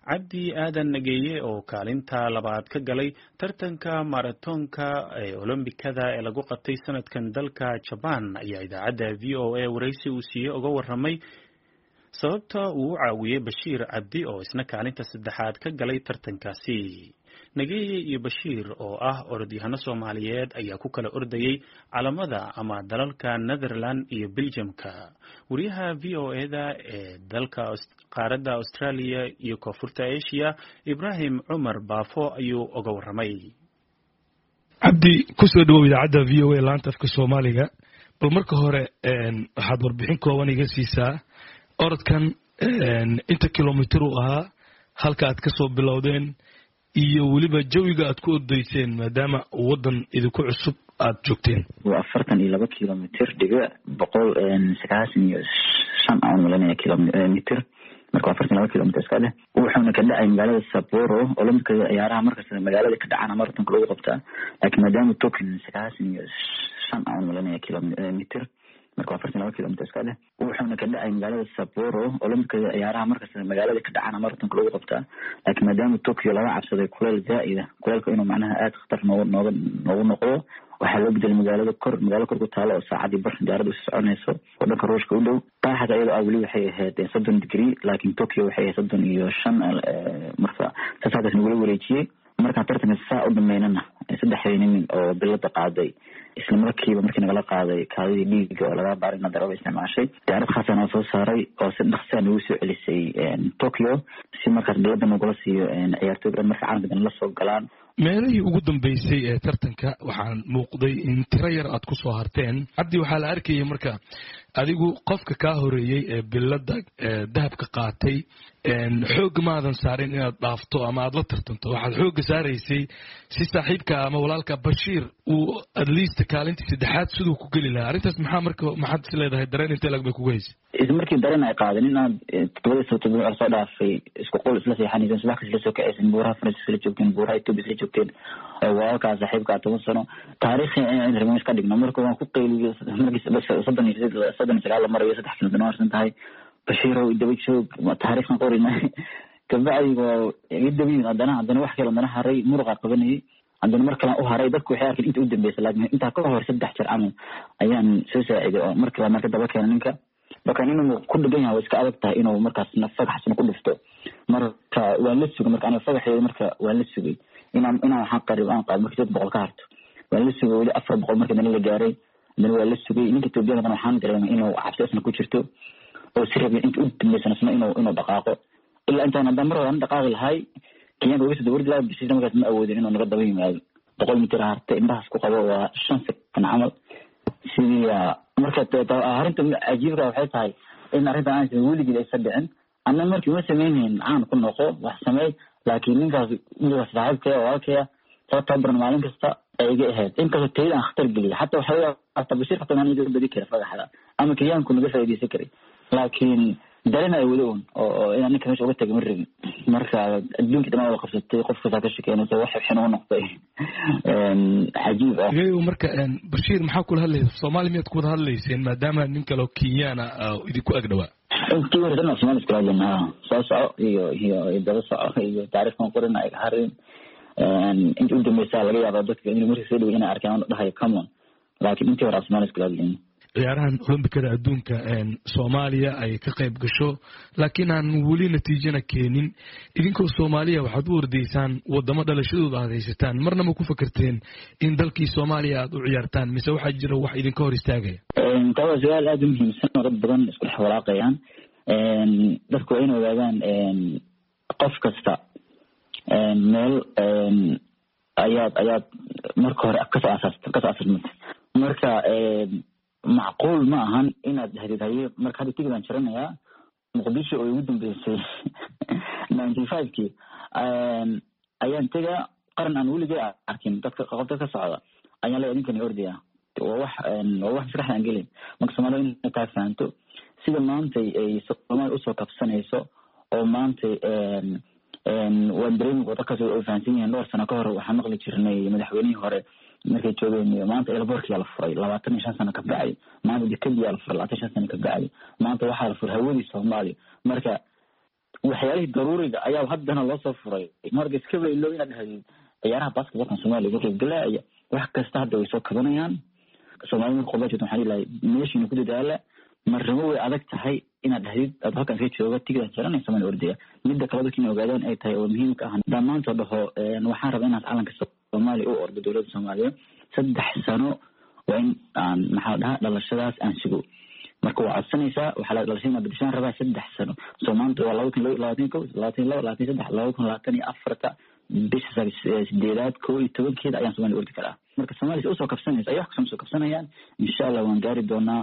cabdi aadan nageeye oo kaalinta labaad ka galay tartanka maratonka ee olombikada ee lagu qabtay sanadkan dalka Japan ayaa idaacadda VOA wareysi uu siiyay uga warramay sababta uu u caawiyay Bashiir Cabdi oo isna kaalinta saddexaad ka galay tartankaasi. Nageeye iyo Bashiir oo ah orodyahanno Soomaaliyeed ayaa ku kala ordayay calamada ama dalalka Netherland iyo Belgiumka. Wariyaha VOA-da ee dalka qaaradda Australia iyo Koonfurta Asia Ibrahim Umar Baafo ayuu uga warramay. Cabdi ku soo dhawow idaacadda VOA laanta afka Soomaaliga. Bal marka hore waxaad warbixin kooban iga siisaa orodkan inta kilomitir uu ahaa halka aad ka soo bilowdeen iyo waliba jawiga aad ku ordayseen maadaama wadan idinku cusub aad joogteen. waa 42 kilomitir dhiga 195 aan malanaya kilomitir marka 42 kilomitir iska leh wuxuuna ka dhacay magaalada Sapporo Olympia ciyaaraha markaas magaalada ka dhacana maratonka lagu qabtaa laakiin maadaama Tokyo 95 aan malanaya kilomitir marka 42 kilomitir iska leh wuxuuna ka dhacay magaalada Sapporo Olympia ciyaaraha markaas magaalada ka dhacana maratonka lagu qabtaa laakiin maadaama Tokyo laga cabsaday kuleel zaa'id kuleelka inuu macnaha aad khatar noogu noqdo waxaa loo bedelay magaalo kor ku taalo oo saacadii bar diyaaradu soconayso oo dhanka ruushka u dhow qaaxada iyadoo wali waxay ahayd 30 degree laakiin Tokyo waxay ahayd 35 marka taasoo nagu wareejiyay marka tartanka saa u dhameynana saddex habeen oo bilada qaaday isla markiiba markii nagala qaaday kaadidii dhiigga oo laga baarin daraba isticmaashay diyaarad khaasana soo saaray oo si dhaqso ah ugu soo celisay Tokyo si markaas bilada nagula siiyo ciyaartooyda marka caalamka la soo galaan. meelihii ugu dambeysay ee tartanka waxaan muuqday in tiro yar aad ku soo harteen. Cabdi waxaa la arkayay marka adigu qofka ka horeeyay ee bilada dahabka qaatay xoog maadan saarin inaad dhaafto ama aad la tartanto waxaad xoog saaraysay si saaxiibka ama walaalka Bashiir uu at least kaalintii saddexaad sidoo ku gali lahaa. Arrintaas maxaad is leedahay dareen intee lag bay kugu haysay? markii dareen ay qaadeen inaad toddoba soo dhaafay isku qol isla seexanaysan subax kasta soo kacaysan buuraha Faransiis isla joogteen buuraha Itoobiya isla joogteen walaalka saaxiibka 10 sano taariikhi aan rabnay iska dhigno marka waan ku qeyliyay markii 39 marayo 3 kilomitir marsan tahay Bashiir oo daba joog taariikhna qorinay kabacdi waa idabin adana wax kale mana haray muruqa qabanay عندنا مركز أهري دك وحياك أنت قدام بس لكن أنت كهر سدح عمل أيام سوسة إذا مركز ده بكرة إنك إنه كل جينا وإسكالته إنه مركز نفق حسنا كله فتو مركز ولسه مركز أنا فقح مركز ولسه إنا حق قريب أنا قال مركز تبغى كارت ولسه ولي أفرض بقول مركز من اللي جاري من ولسه إنك تبغى أنا حان قريب إنه عفسنا كوتشرتو أو سرب أنت قدام بس أنا إنه دقائق إلا أنت أنا دمر عند دقائق الهاي كيان بويس دور لا بس إذا ما كانت مأودين إنه نقدر بيهم هذا تقول متر هرت إنها سكوا قبوا الشمس كان عمل سيا مركز هرنت أجيب رأي هاي إن أريد أن أقول لك ليس بدعن أنا مركز مسمينهن عن كل نقطة وحسمي لكن إنك صاحب كيا وكيا تعتبر معلم كستا أيجي هاد إنك تتهيأ أختار بلي حتى وحيا حتى بصير حتى ما نقدر بدي كده فجأة هذا أما كيان كنا بس يدي سكري لكن دارنا يقولون يعني كمان شو قلت مرة الدون كده ما وقفت قف ذاك الشيء كأنه سوى حين ونقطة عجيبة. غير مركا بشير محاكل هاللي الصومالي مية تكون هاللي سين ما دام إنك لو كيانا أو يديكو أقدوا. أنت ورثنا الصومالي سكرا جنا صاصع هي دراسة هي تعرف ما قرنا هارين أنت قلت مثال لي هذا دكتور إنه مرة سيدو هنا أركان ده هي كمان لكن أنت ورثنا الصومالي سكرا جنا. ciyaarahan Olombikada adduunka Soomaaliya ay ka qayb gasho laakiin aan wali natiijana keenin idinkoo Soomaaliya waxaad u wardeysaan wadamo dhalashadooda aad haysataan marna ma ku fakarteen in dalkii Soomaaliya aad u ciyaartaan mise waxa jira wax idinka hor istaagaya tawa su'aal aad u muhiimsan oo dad badan isku xawalaaqayaan dadku ay ogaadaan qof kasta meel ayaad marka hore ka soo aasaasan marka معقول معهن إن هذه مركز تيجي بنشرنا يا مقديش أو يودم بس 95 كي أيام تيجا قرن أن ولي جاء لكن قبضة كصعدة أيام لا يمكن يورديها وواحد فرح أنجلين مقسم على إن تعرف أنتو سيد ما أنت يسقطون أسوأ كبسنة يسوع أو ما أنت وندرين وتكسر الفانسين النور سنة كهر وحنقل تشرني مدحوني هره markay joogeen maanta elborkii la furay 25 sano ka bacay maanta dikadii la furay 25 sano ka bacay maanta waxa la furay hawadii Soomaaliya marka waxyaalihii daruuriga ayaa haddana loo soo furay marka iska baylo inaad dhahdid ciyaaraha basketballka Soomaaliya ka qaybgalaya wax kasta hadda way soo kabanayaan Soomaaliya qodobada jirta waxaan ilaahay meeshii ku dadaala marrabo way adag tahay inaad dhahdid aad halkan ka joogo tigida jaranay Soomaaliya ordaya midda kale dadkii ogaadaan ay tahay oo muhiim ka ah dhamaantood dhaho waxaan rabaa inaad calanka Soomaaliya u ordo dowladda Soomaaliya 3 sano waa in aan maxaa dhahaa dhalashadaas aan sugo marka waa codsanaysaa waxaa la dhalashay bedeshaan rabaa 3 sano Soomaaliya waa 2024 bisha 8 11 ayaan Soomaaliya ordi karaa marka Soomaaliya soo kabsanaysa ay wax soo kabsanayaan insha Allah waan gaari doonaa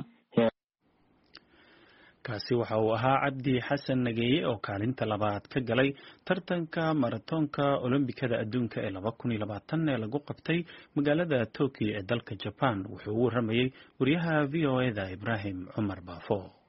kaasi waxa uu ahaa Cabdi Xasan Nageeye oo kaalinta labaad ka galay tartanka maratonka Olombikada adduunka ee 2020 ee lagu qabtay magaalada Tokyo ee dalka Japan wuxuu u waramayay wariyaha VOA-da Ibrahim Cumar Baafo.